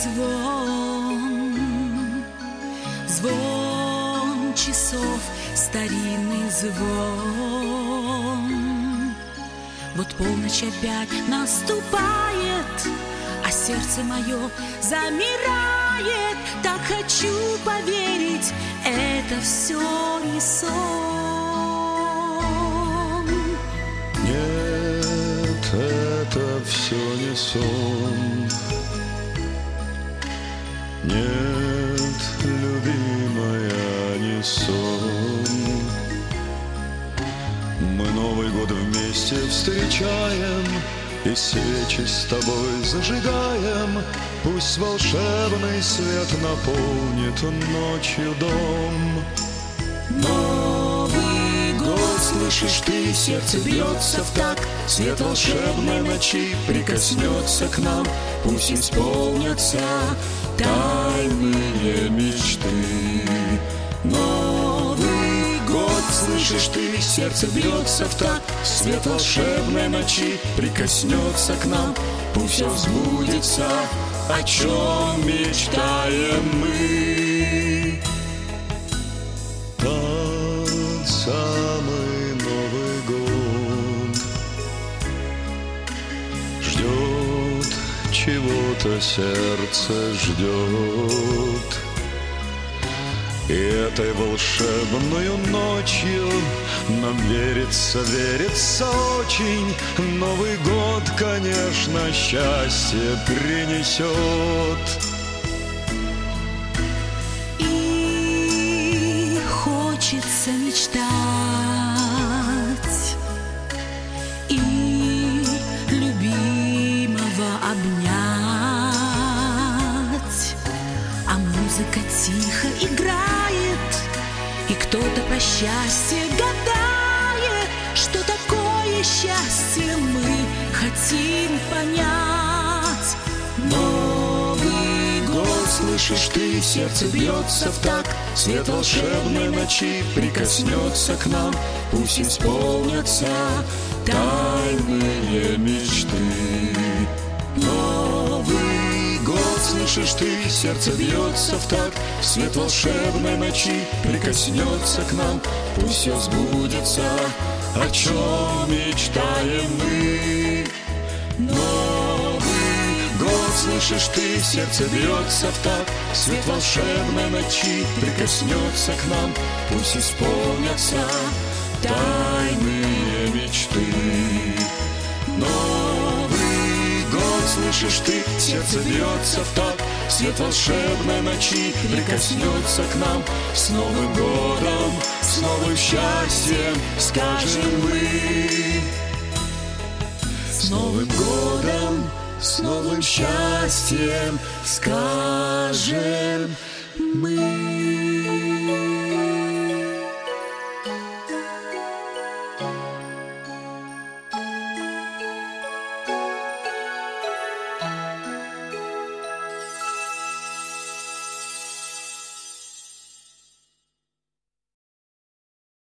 звон, звон часов, старинный звон. Вот полночь опять наступает, а сердце мое замирает. Так хочу поверить, это все не сон. Нет, это все не сон. Нет, любимая, не сон. Мы Новый год вместе встречаем и свечи с тобой зажигаем. Пусть волшебный свет наполнит ночью дом. Новый год, слышишь ты, сердце бьется в такт. Свет волшебной ночи прикоснется к нам. Пусть исполнятся тайные мечты. Новый год, слышишь ты, сердце бьется в такт. Свет волшебной ночи прикоснется к нам. Пусть все сбудется, о чем мечтаем мы. Тот самый Новый год ждет, чего-то сердце ждет. И этой волшебною ночью нам верится, верится очень. Новый год, конечно, счастье принесет. И хочется мечтать, и любимого обнять. А музыка тихо играет, и кто-то про счастье гадает. Что такое счастье, мы хотим понять. Новый год, слышишь ты, сердце бьется в такт. Свет волшебной ночи прикоснется к нам. Пусть исполнятся тайные мечты. Новый год, слышишь ты, сердце бьется в такт. Свет волшебной ночи прикоснется к нам. Пусть все сбудется, о чем мечтаем мы. Новый год, слышишь ты, сердце бьется в такт. Свет волшебной ночи прикоснется к нам. Пусть исполнятся тайные мечты. Новый год, слышишь ты, сердце бьется в такт. Свет волшебной ночи прикоснется к нам. С Новым годом, с новым счастьем скажем мы. С Новым годом, с новым счастьем скажем мы.